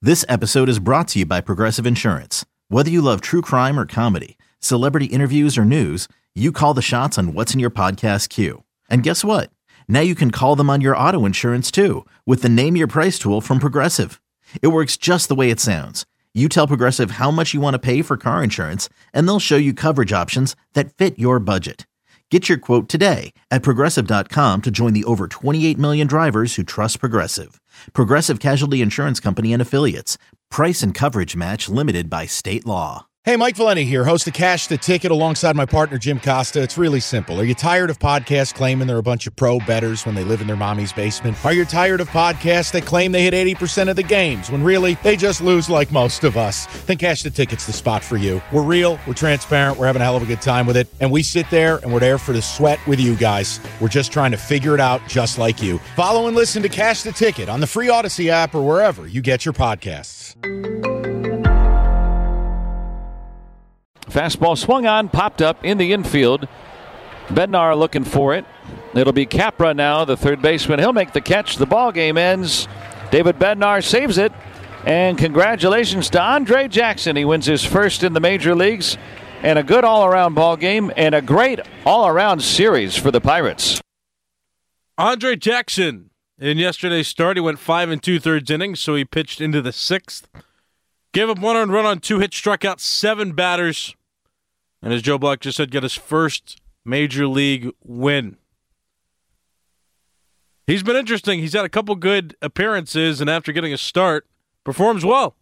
This episode is brought to you by Progressive Insurance. Whether you love true crime or comedy, celebrity interviews or news, you call the shots on what's in your podcast queue. And guess what? Now you can call them on your auto insurance too with the Name Your Price tool from Progressive. It works just the way it sounds. You tell Progressive how much you want to pay for car insurance, and they'll show you coverage options that fit your budget. Get your quote today at Progressive.com to join the over 28 million drivers who trust Progressive. Progressive Casualty Insurance Company and Affiliates. Price and coverage match limited by state law. Hey, Mike Valenti here, host of Cash the Ticket alongside my partner Jim Costa. It's really simple. Are you tired of podcasts claiming they're a bunch of pro bettors when they live in their mommy's basement? Are you tired of podcasts that claim they hit 80% of the games when really they just lose like most of us? Then Cash the Ticket's the spot for you. We're real, we're transparent, we're having a hell of a good time with it, and we sit there and we're there for the sweat with you guys. We're just trying to figure it out just like you. Follow and listen to Cash the Ticket on the free Odyssey app or wherever you get your podcasts. Fastball swung on, popped up in the infield. Bednar looking for it. It'll be Capra now, the third baseman. He'll make the catch. The ball game ends. David Bednar saves it. And congratulations to Andre Jackson. He wins his first in the major leagues. And a good all-around ball game and a great all-around series for the Pirates. Andre Jackson, in yesterday's start, he went 5 2/3 innings, so he pitched into the sixth. Gave up 1 earned run on 2 hits, struck out 7 batters. And as Joe Block just said, got his first major league win. He's been interesting. He's had a couple good appearances, and after getting a start, performs well.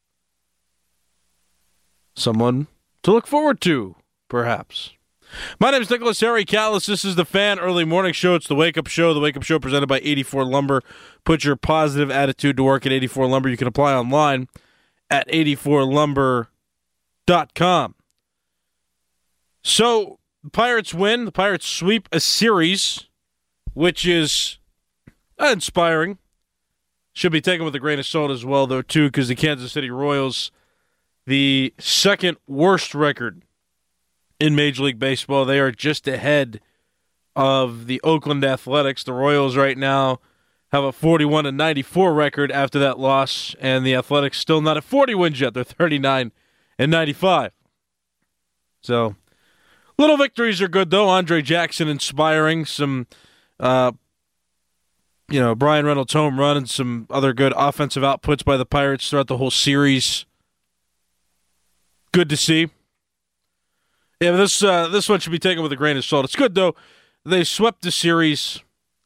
Someone to look forward to, perhaps. My name is Nicholas Harry Callis. This is the Fan Early Morning Show. It's the Wake Up Show. The Wake Up Show presented by 84 Lumber. Put your positive attitude to work at 84 Lumber. You can apply online at 84lumber.com. So, the Pirates win. The Pirates sweep a series, which is inspiring. Should be taken with a grain of salt as well, though, too, because the Kansas City Royals, the second worst record in Major League Baseball, they are just ahead of the Oakland Athletics. The Royals right now have a 41-94 record after that loss, and the Athletics still not at 40 wins yet. They're 39-95. So, little victories are good, though. Andre Jackson inspiring some, Brian Reynolds home run and some other good offensive outputs by the Pirates throughout the whole series. Good to see. Yeah, this one should be taken with a grain of salt. It's good, though. They swept the series.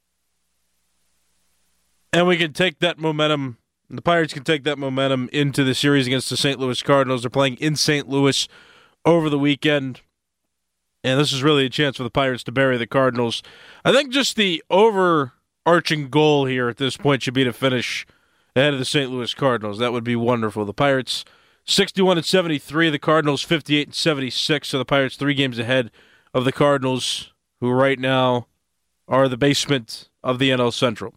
And we can take that momentum, the Pirates can take that momentum into the series against the St. Louis Cardinals. They're playing in St. Louis over the weekend. And this is really a chance for the Pirates to bury the Cardinals. I think just the overarching goal here at this point should be to finish ahead of the St. Louis Cardinals. That would be wonderful. The Pirates 61-73, the Cardinals 58-76. So the Pirates 3 games ahead of the Cardinals, who right now are the basement of the NL Central.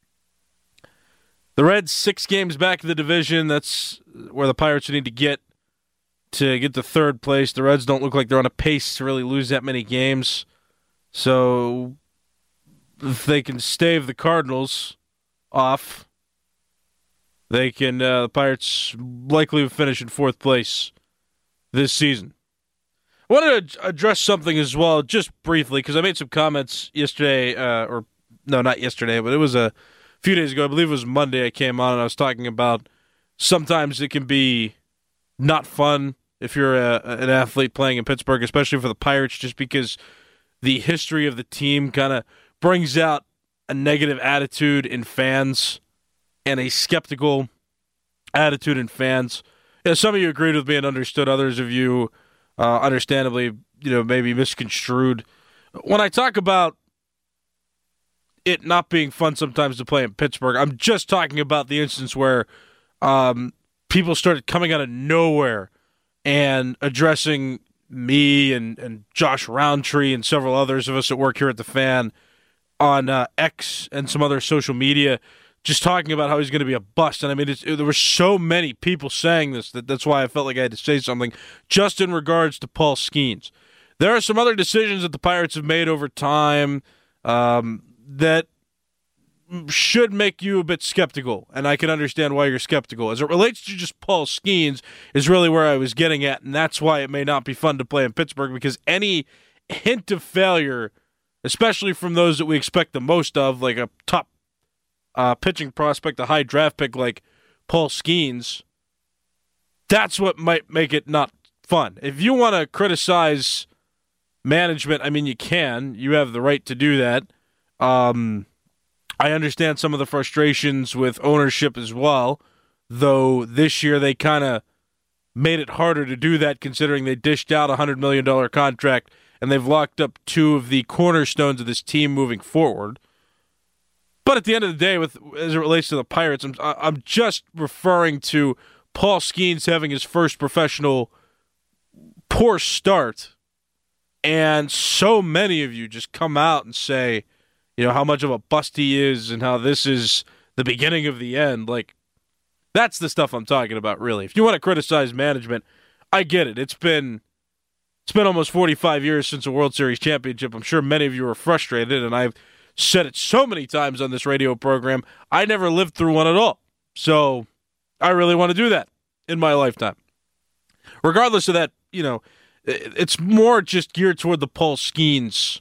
The Reds 6 games back in the division. That's where the Pirates need to get to third place. The Reds don't look like they're on a pace to really lose that many games. So if they can stave the Cardinals off, they can. The Pirates likely finish in 4th place this season. I wanted to address something as well, just briefly, because I made some comments yesterday, not yesterday, but it was a few days ago. I believe it was Monday I came on and I was talking about sometimes it can be not fun if you're an athlete playing in Pittsburgh, especially for the Pirates, just because the history of the team kind of brings out a negative attitude in fans and a skeptical attitude in fans. Yeah, some of you agreed with me and understood. Others of you, understandably, maybe misconstrued. When I talk about it not being fun sometimes to play in Pittsburgh, I'm just talking about the instance where people started coming out of nowhere and addressing me and Josh Roundtree and several others of us that work here at the Fan on X and some other social media, just talking about how he's going to be a bust. And I mean, there were so many people saying this that's why I felt like I had to say something just in regards to Paul Skeens. There are some other decisions that the Pirates have made over time that should make you a bit skeptical, and I can understand why you're skeptical. As it relates to just Paul Skeens is really where I was getting at, and that's why it may not be fun to play in Pittsburgh, because any hint of failure, especially from those that we expect the most of, like a top pitching prospect, a high draft pick like Paul Skeens, that's what might make it not fun. If you want to criticize management, I mean, you can. You have the right to do that. I understand some of the frustrations with ownership as well, though this year they kind of made it harder to do that considering they dished out a $100 million contract and they've locked up two of the cornerstones of this team moving forward. But at the end of the day, as it relates to the Pirates, I'm just referring to Paul Skeens having his first professional poor start, and so many of you just come out and say, you know, how much of a bust he is and how this is the beginning of the end. Like, that's the stuff I'm talking about, really. If you want to criticize management, I get it. It's been almost 45 years since a World Series championship. I'm sure many of you are frustrated, and I've said it so many times on this radio program. I never lived through one at all. So I really want to do that in my lifetime. Regardless of that, you know, it's more just geared toward the Paul Skeens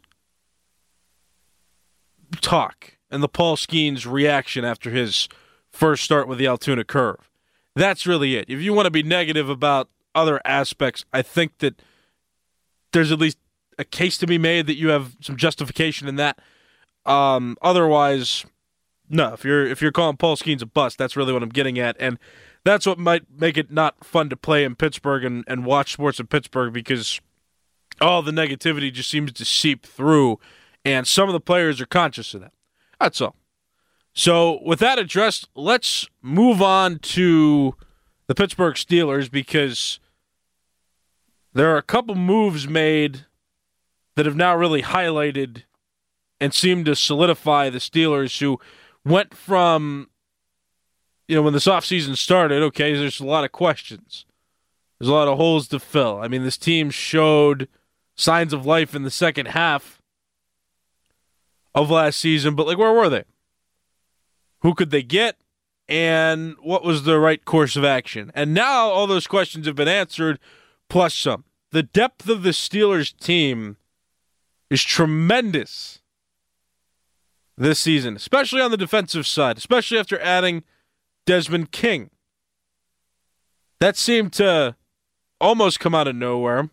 talk and the Paul Skeens reaction after his first start with the Altoona Curve. That's really it. If you want to be negative about other aspects, I think that there's at least a case to be made that you have some justification in that. Otherwise, no. If you're calling Paul Skeens a bust, that's really what I'm getting at, and that's what might make it not fun to play in Pittsburgh and watch sports in Pittsburgh, because all the negativity just seems to seep through. And some of the players are conscious of that. That's all. So with that addressed, let's move on to the Pittsburgh Steelers, because there are a couple moves made that have now really highlighted and seem to solidify the Steelers, who went from, you know, when this offseason started, okay, there's a lot of questions. There's a lot of holes to fill. I mean, this team showed signs of life in the second half of last season, but like, where were they? Who could they get? And what was the right course of action? And now all those questions have been answered, plus some. The depth of the Steelers team is tremendous this season, especially on the defensive side, especially after adding Desmond King. That seemed to almost come out of nowhere.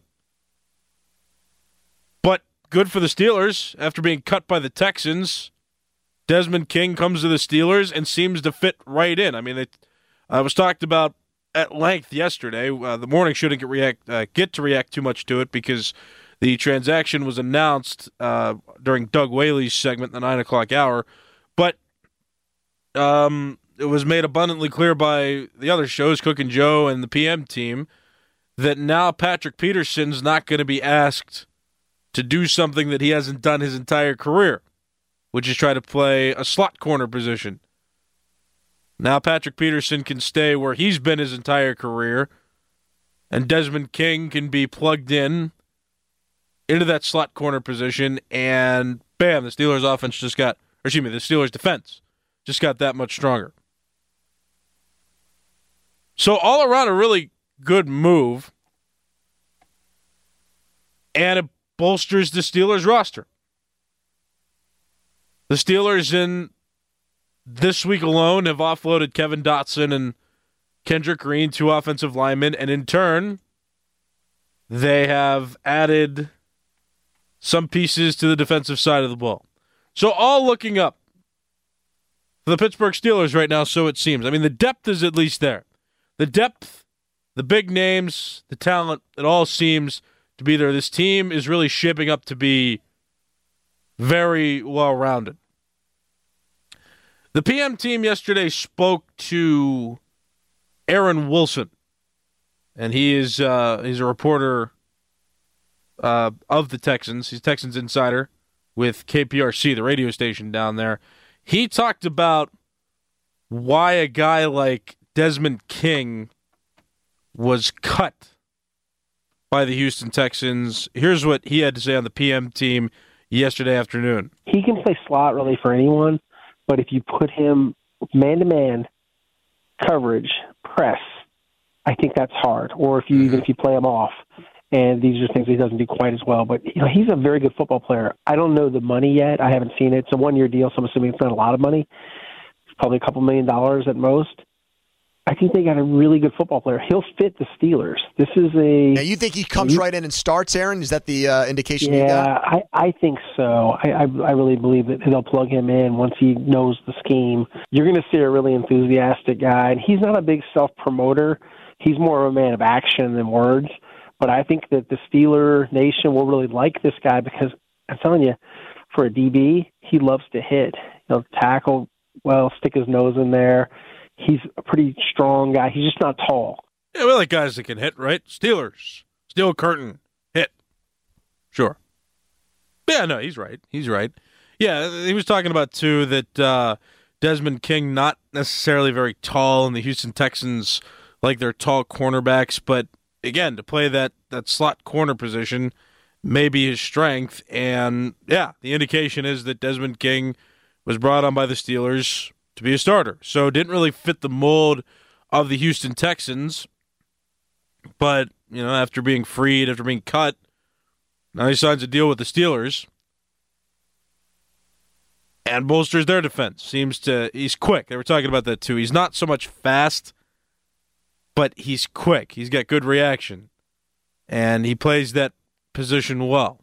But good for the Steelers. After being cut by the Texans, Desmond King comes to the Steelers and seems to fit right in. I mean, it was talked about at length yesterday. The morning shouldn't get to react too much to it, because the transaction was announced during Doug Whaley's segment, the 9 o'clock hour. But it was made abundantly clear by the other shows, Cook and Joe and the PM team, that now Patrick Peterson's not going to be asked to do something that he hasn't done his entire career, which is try to play a slot corner position. Now Patrick Peterson can stay where he's been his entire career, and Desmond King can be plugged into that slot corner position, and bam, the Steelers the Steelers defense just got that much stronger. So all around, a really good move, and it bolsters the Steelers roster. The Steelers in this week alone have offloaded Kevin Dotson and Kendrick Green, two offensive linemen, and in turn, they have added some pieces to the defensive side of the ball. So all looking up for the Pittsburgh Steelers right now, so it seems. I mean, the depth is at least there. The depth, the big names, the talent, it all seems to be there. This team is really shaping up to be very well-rounded. The PM team yesterday spoke to Aaron Wilson, and he's a reporter of the Texans. He's Texans insider with KPRC, the radio station down there. He talked about why a guy like Desmond King was cut by the Houston Texans. Here's what he had to say on the PM team yesterday afternoon. He can play slot really for anyone, But if you put him man-to-man coverage, press, I think that's hard. Or even if you play him off, and these are things he doesn't do quite as well. But he's a very good football player. I don't know the money yet. I haven't seen it. It's a one-year deal, so I'm assuming it's not a lot of money. It's probably a couple $1 million at most. I think they got a really good football player. He'll fit the Steelers. This is Now, you think he comes right in and starts, Aaron? Is that the indication you got? Yeah, I think so. I really believe that they'll plug him in once he knows the scheme. You're going to see a really enthusiastic guy, and he's not a big self-promoter. He's more of a man of action than words. But I think that the Steeler Nation will really like this guy because, I'm telling you, for a DB, he loves to hit. He'll tackle well, stick his nose in there. He's a pretty strong guy. He's just not tall. Yeah, we like guys that can hit, right? Steelers. Steel curtain. Hit. Sure. Yeah, no, he's right. He's right. Yeah, he was talking about, too, that Desmond King, not necessarily very tall, and the Houston Texans like their tall cornerbacks, but, again, to play that slot corner position may be his strength. And, yeah, the indication is that Desmond King was brought on by the Steelers to be a starter. So didn't really fit the mold of the Houston Texans. But, after being freed, after being cut, now he signs a deal with the Steelers and bolsters their defense. He's quick. They were talking about that too. He's not so much fast, but he's quick. He's got good reaction. And he plays that position well.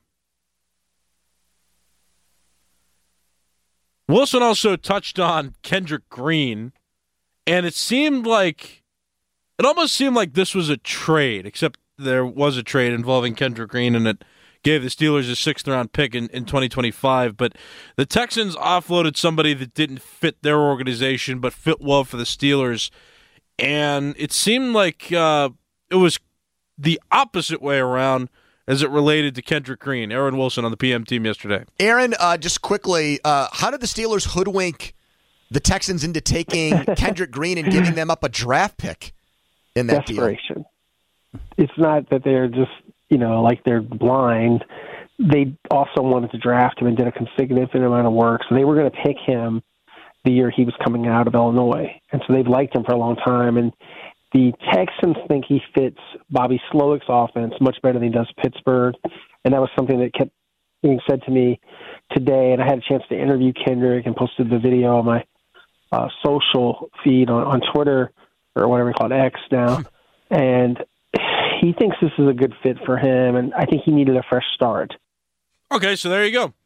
Wilson also touched on Kendrick Green, and it almost seemed like this was a trade, except there was a trade involving Kendrick Green, and it gave the Steelers a 6th-round pick in 2025. But the Texans offloaded somebody that didn't fit their organization but fit well for the Steelers, and it seemed like it was the opposite way around as it related to Kendrick Green. Aaron Wilson on the PM team yesterday. Aaron, just quickly, how did the Steelers hoodwink the Texans into taking Kendrick Green and giving them up a draft pick in that Desperation. Deal? It's not that they're just, like they're blind. They also wanted to draft him and did a significant amount of work. So they were going to pick him the year he was coming out of Illinois. And so they've liked him for a long time. And the Texans think he fits Bobby Slowick's offense much better than he does Pittsburgh. And that was something that kept being said to me today. And I had a chance to interview Kendrick and posted the video on my social feed on Twitter, or whatever we call it, X now. And he thinks this is a good fit for him. And I think he needed a fresh start. Okay, so there you go.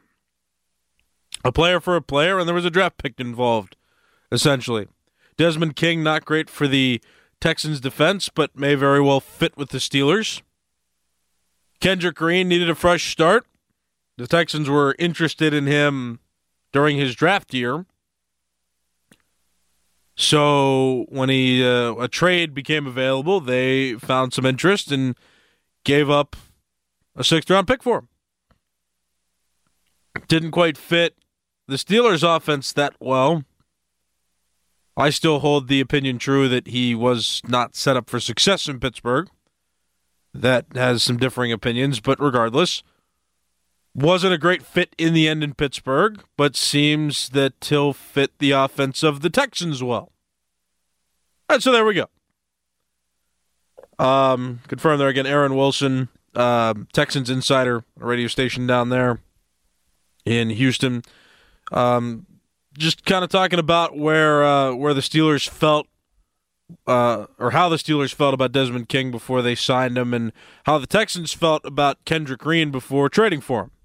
A player for a player, and there was a draft pick involved, essentially. Desmond King, not great for the Texans' defense, but may very well fit with the Steelers. Kendrick Green needed a fresh start. The Texans were interested in him during his draft year. So when a trade became available, they found some interest and gave up a 6th-round pick for him. Didn't quite fit the Steelers' offense that well. I still hold the opinion true that he was not set up for success in Pittsburgh. That has some differing opinions, but regardless, wasn't a great fit in the end in Pittsburgh, but seems that he'll fit the offense of the Texans well. All right, so there we go. Confirmed there again, Aaron Wilson, Texans insider, a radio station down there in Houston. Just kind of talking about where the Steelers felt, or how the Steelers felt about Desmond King before they signed him, and how the Texans felt about Kendrick Green before trading for him.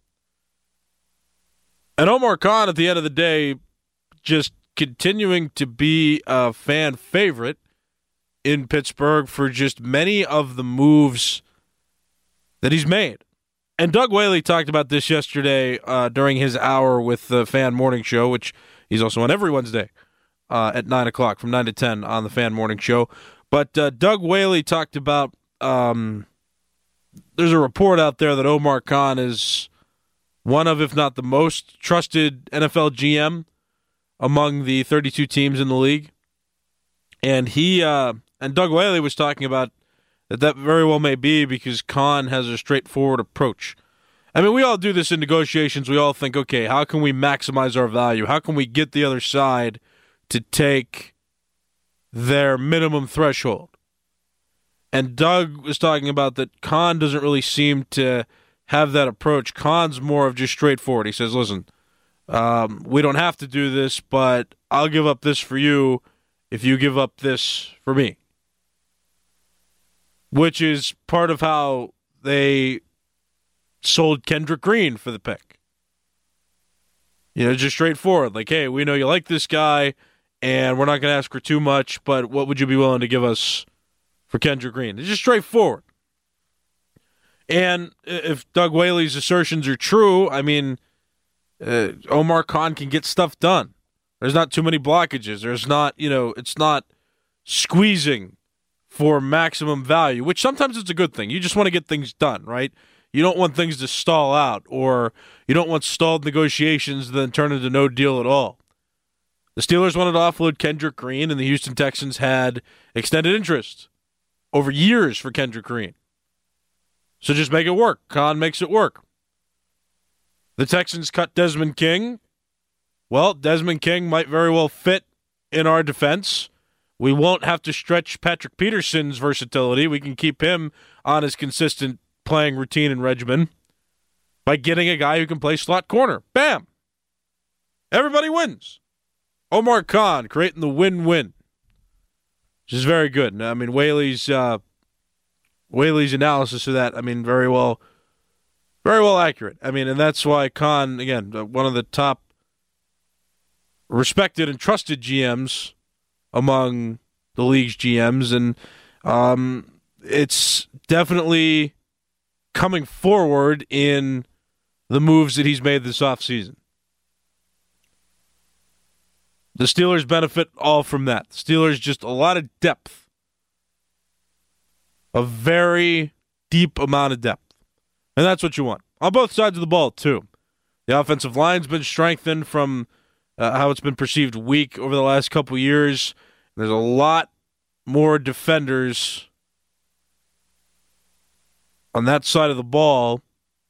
And Omar Khan, at the end of the day, just continuing to be a fan favorite in Pittsburgh for just many of the moves that he's made. And Doug Whaley talked about this yesterday during his hour with the Fan Morning Show, which he's also on every Wednesday at 9 o'clock, from 9 to 10 on the Fan Morning Show. But Doug Whaley talked about there's a report out there that Omar Khan is one of, if not the most trusted NFL GM among the 32 teams in the league. And and Doug Whaley was talking about that very well may be because Khan has a straightforward approach. I mean, we all do this in negotiations. We all think, okay, how can we maximize our value? How can we get the other side to take their minimum threshold? And Doug was talking about that Khan doesn't really seem to have that approach. Khan's more of just straightforward. He says, listen, we don't have to do this, but I'll give up this for you if you give up this for me. Which is part of how they sold Kendrick Green for the pick. Just straightforward. Like, hey, we know you like this guy, and we're not going to ask for too much, but what would you be willing to give us for Kendrick Green? It's just straightforward. And if Doug Whaley's assertions are true, I mean, Omar Khan can get stuff done. There's not too many blockages. There's not, it's not squeezing for maximum value, which sometimes it's a good thing. You just want to get things done, right? You don't want things to stall out, or you don't want stalled negotiations to then turn into no deal at all. The Steelers wanted to offload Kendrick Green, and the Houston Texans had extended interest over years for Kendrick Green. So just make it work. Khan makes it work. The Texans cut Desmond King. Well, Desmond King might very well fit in our defense. We won't have to stretch Patrick Peterson's versatility. We can keep him on his consistent playing routine and regimen by getting a guy who can play slot corner. Bam! Everybody wins. Omar Khan creating the win-win, which is very good. I mean, Whaley's analysis of that, I mean, very well accurate. I mean, and that's why Khan, again, one of the top respected and trusted GMs among the league's GMs, and it's definitely coming forward in the moves that he's made this offseason. The Steelers benefit all from that. The Steelers just a lot of depth. A very deep amount of depth. And that's what you want. On both sides of the ball, too. The offensive line's been strengthened from how it's been perceived weak over the last couple years. There's a lot more defenders on that side of the ball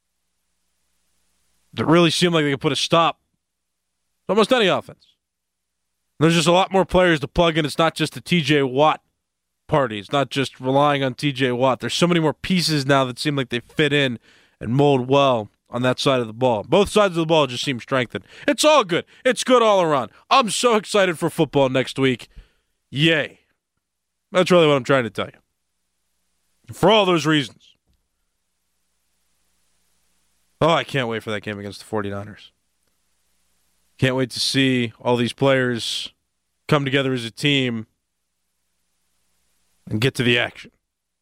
that really seem like they can put a stop to almost any offense. There's just a lot more players to plug in. It's not just the TJ Watt party. It's not just relying on TJ Watt. There's so many more pieces now that seem like they fit in and mold well on that side of the ball. Both sides of the ball just seem strengthened. It's all good. It's good all around. I'm so excited for football next week. Yay. That's really what I'm trying to tell you. For all those reasons. Oh, I can't wait for that game against the 49ers. Can't wait to see all these players come together as a team and get to the action.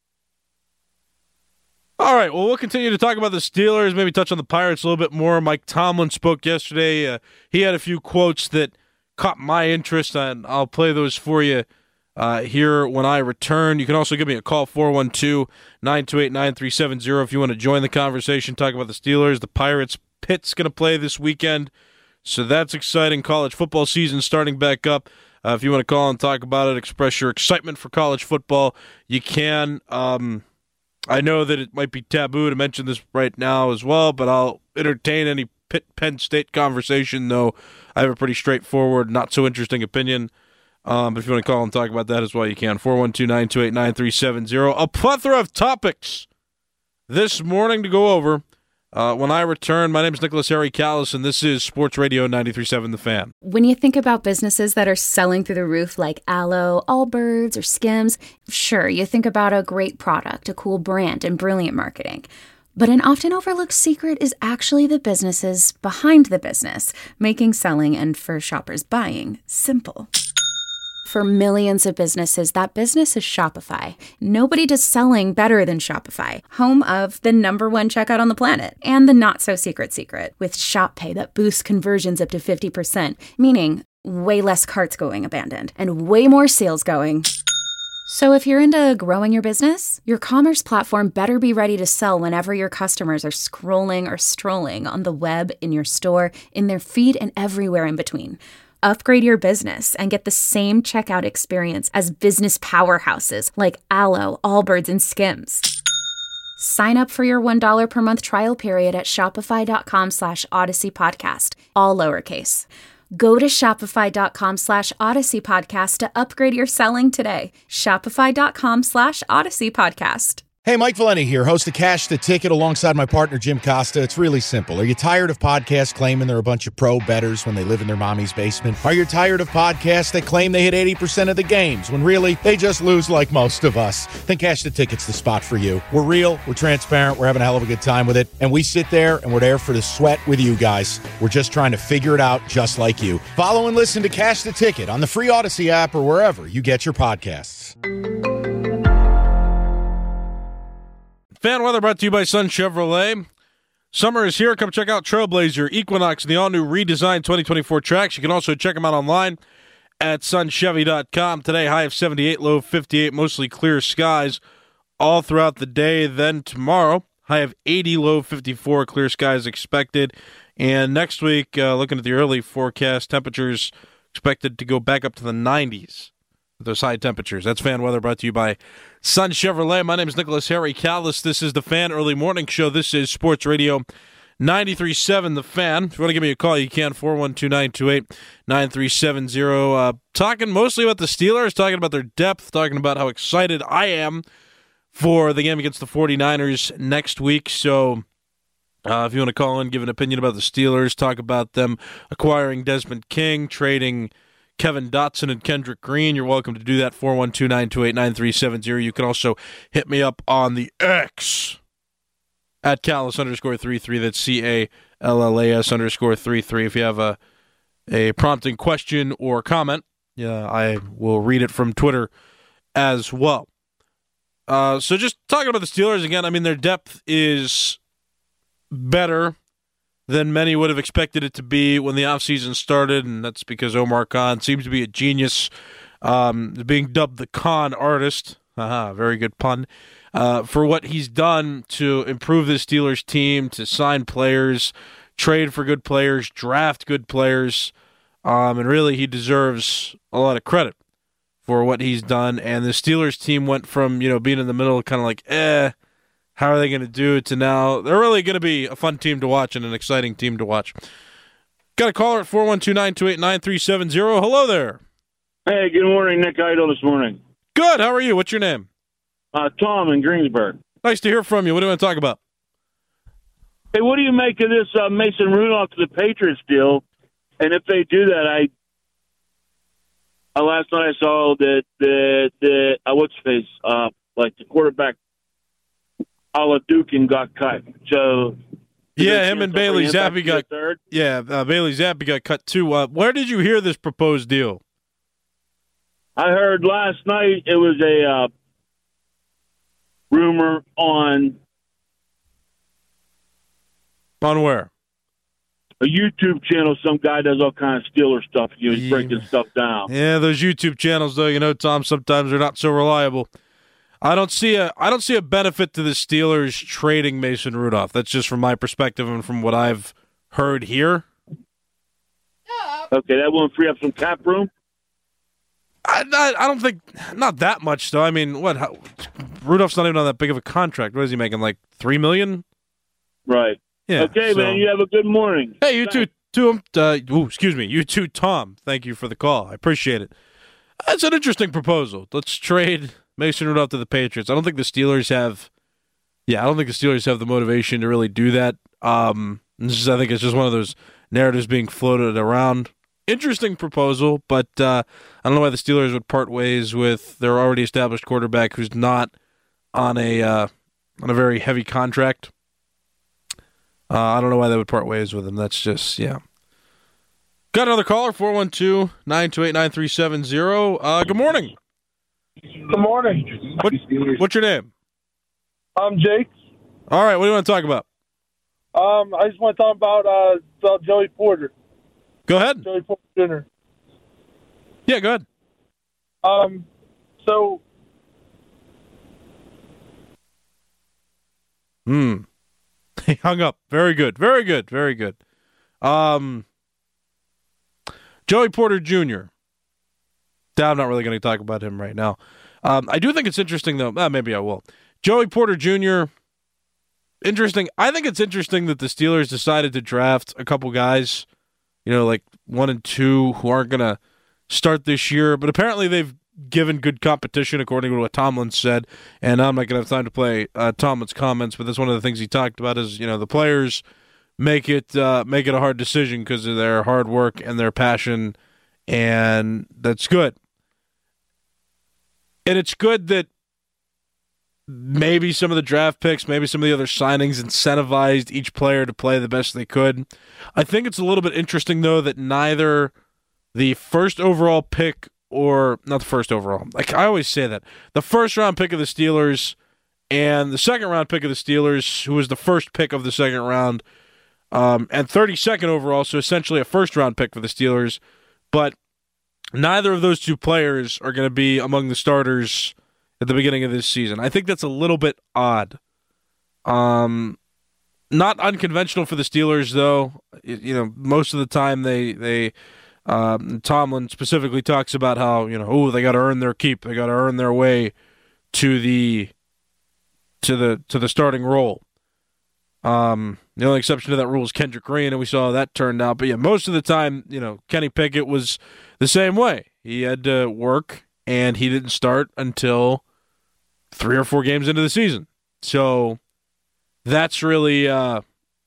All right, well, we'll continue to talk about the Steelers, maybe touch on the Pirates a little bit more. Mike Tomlin spoke yesterday. He had a few quotes that caught my interest, and I'll play those for you here when I return. You can also give me a call, 412-928-9370, if you want to join the conversation, talk about the Steelers. The Pirates, Pitt's going to play this weekend, so that's exciting. College football season starting back up. If you want to call and talk about it, express your excitement for college football, you can. I know that it might be taboo to mention this right now as well, but I'll entertain any Pitt-Penn State conversation, though I have a pretty straightforward, not so interesting opinion. But if you want to call and talk about that as well, you can. 412-928-9370. A plethora of topics this morning to go over. When I return, my name is Nicholas Harry Callis, and this is Sports Radio 93.7 The Fan. When you think about businesses that are selling through the roof like Aloe, Allbirds, or Skims, sure, you think about a great product, a cool brand, and brilliant marketing. But an often overlooked secret is actually the businesses behind the business, making selling and, for shoppers, buying simple. For millions of businesses, that business is Shopify. Nobody does selling better than Shopify, home of the #1 checkout on the planet, and the not-so-secret secret, with Shop Pay that boosts conversions up to 50%, meaning way less carts going abandoned, and way more sales going. So if you're into growing your business, your commerce platform better be ready to sell whenever your customers are scrolling or strolling on the web, in your store, in their feed, and everywhere in between. Upgrade your business and get the same checkout experience as business powerhouses like Aloe, Allbirds, and Skims. Sign up for your $1 per month trial period at shopify.com/Odyssey Podcast, all lowercase. Go to shopify.com/Odyssey Podcast to upgrade your selling today. Shopify.com/Odyssey Podcast. Hey, Mike Valeni here, host of Cash the Ticket alongside my partner, Jim Costa. It's really simple. Are you tired of podcasts claiming they're a bunch of pro bettors when they live in their mommy's basement? Are you tired of podcasts that claim they hit 80% of the games when really they just lose like most of us? Then Cash the Ticket's the spot for you. We're real, we're transparent, we're having a hell of a good time with it, and we sit there and we're there for the sweat with you guys. We're just trying to figure it out just like you. Follow and listen to Cash the Ticket on the free Odyssey app or wherever you get your podcasts. Fan weather brought to you by Sun Chevrolet. Summer is here. Come check out Trailblazer, Equinox, and the all-new redesigned 2024 tracks. You can also check them out online at sunchevy.com. Today, high of 78, low of 58, mostly clear skies all throughout the day. Then tomorrow, high of 80, low of 54, clear skies expected. And next week, looking at the early forecast, temperatures expected to go back up to the 90s. Those high temperatures. That's fan weather brought to you by Sun Chevrolet. My name is Nicholas Harry Callis. This is the Fan Early Morning Show. This is Sports Radio 93.7 The Fan. If you want to give me a call, you can, 412-928-9370. Talking mostly about the Steelers, talking about their depth, talking about how excited I am for the game against the 49ers next week. So if you want to call in, give an opinion about the Steelers, talk about them acquiring Desmond King, trading Kevin Dotson and Kendrick Green, you're welcome to do that, 412-928-9370. You can also hit me up on the X at Callis_33. That's CALLAS_33. If you have a prompting question or comment, I will read it from Twitter as well. So just talking about the Steelers again, I mean, their depth is better than many would have expected it to be when the offseason started, and that's because Omar Khan seems to be a genius, being dubbed the Khan artist. Very good pun. For what he's done to improve the Steelers team, to sign players, trade for good players, draft good players, and really he deserves a lot of credit for what he's done. And the Steelers team went from being in the middle, kind of like, how are they going to do it, to now they're really going to be a fun team to watch and an exciting team to watch. Got a caller at 412-928-9370. Hello there. Hey, good morning, Nick. How you doing this morning? Good. How are you? What's your name? Tom in Greensburg. Nice to hear from you. What do you want to talk about? Hey, what do you make of this Mason Rudolph to the Patriots deal? And if they do that, last night I saw that the what's his face, like the quarterback, Dukin got cut. So him and Bailey Zappi got third. Yeah, Bailey Zappi got cut too. Where did you hear this proposed deal? I heard last night it was a rumor on where? A YouTube channel. Some guy does all kind of Steeler stuff. He's breaking stuff down. Yeah, those YouTube channels, though, Tom, sometimes they're not so reliable. I don't see a benefit to the Steelers trading Mason Rudolph. That's just from my perspective and from what I've heard here. Okay, that won't free up some cap room? I don't think, not that much, though. I mean, Rudolph's not even on that big of a contract. What is he making, like $3 million? Right. Yeah. Okay, man, you have a good morning. Hey, you too, you too, Tom. Thank you for the call. I appreciate it. That's an interesting proposal. Let's trade Mason Rudolph to the Patriots. I don't think the Steelers have the motivation to really do that. I think it's just one of those narratives being floated around. Interesting proposal, but I don't know why the Steelers would part ways with their already established quarterback who's not on a very heavy contract. I don't know why they would part ways with him. That's just, Got another caller, 412-928-9370. Good morning. Good morning. What's your name? I'm Jake. All right, what do you want to talk about? I just want to talk about Joey Porter. Go ahead. Joey Porter Jr. Yeah, go ahead. So. He hung up. Very good. Very good. Very good. Joey Porter Jr. I'm not really going to talk about him right now. I do think it's interesting, though. Maybe I will. Joey Porter Jr., interesting. I think it's interesting that the Steelers decided to draft a couple guys, like 1 and 2 who aren't going to start this year, but apparently they've given good competition according to what Tomlin said, and I'm not going to have time to play Tomlin's comments, but that's one of the things he talked about is, the players make it a hard decision because of their hard work and their passion, and that's good. And it's good that maybe some of the draft picks, maybe some of the other signings incentivized each player to play the best they could. I think it's a little bit interesting, though, that neither the first overall pick or not the first overall. Like I always say that. The first round pick of the Steelers and the second round pick of the Steelers, who was the first pick of the second round, and 32nd overall, so essentially a first round pick for the Steelers. But neither of those two players are going to be among the starters at the beginning of this season. I think that's a little bit odd. Not unconventional for the Steelers, though. Most of the time they Tomlin specifically talks about how, they got to earn their keep. They got to earn their way to the starting role. The only exception to that rule is Kendrick Green, and we saw how that turned out. But yeah, most of the time, Kenny Pickett was the same way. He had to work, and he didn't start until 3 or 4 games into the season. So that's really odd,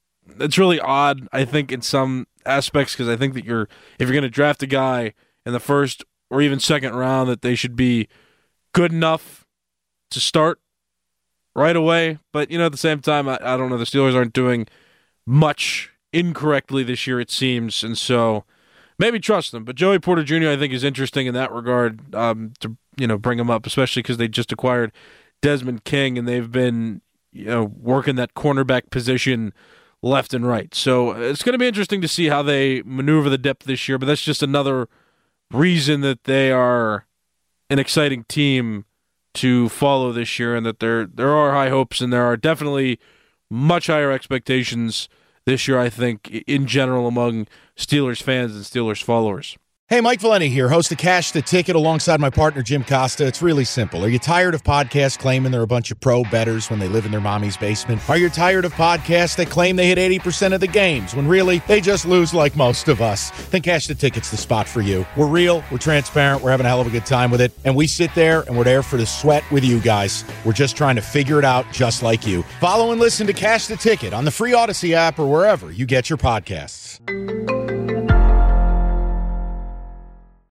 I think, in some aspects, because I think that if you're going to draft a guy in the first or even second round, that they should be good enough to start right away. But, at the same time, I don't know. The Steelers aren't doing much incorrectly this year, it seems, and so maybe trust them. But Joey Porter Jr., I think, is interesting in that regard to bring him up, especially because they just acquired Desmond King, and they've been working that cornerback position left and right. So it's going to be interesting to see how they maneuver the depth this year, but that's just another reason that they are an exciting team to follow this year, and that there are high hopes, and there are definitely much higher expectations this year, I think, in general among Steelers fans and Steelers followers. Hey, Mike Valeni here, host of Cash the Ticket alongside my partner Jim Costa. It's really simple. Are you tired of podcasts claiming they're a bunch of pro bettors when they live in their mommy's basement? Are you tired of podcasts that claim they hit 80% of the games when really they just lose like most of us? Then Cash the Ticket's the spot for you. We're real, we're transparent, we're having a hell of a good time with it, and we sit there and we're there for the sweat with you guys. We're just trying to figure it out just like you. Follow and listen to Cash the Ticket on the free Odyssey app or wherever you get your podcasts.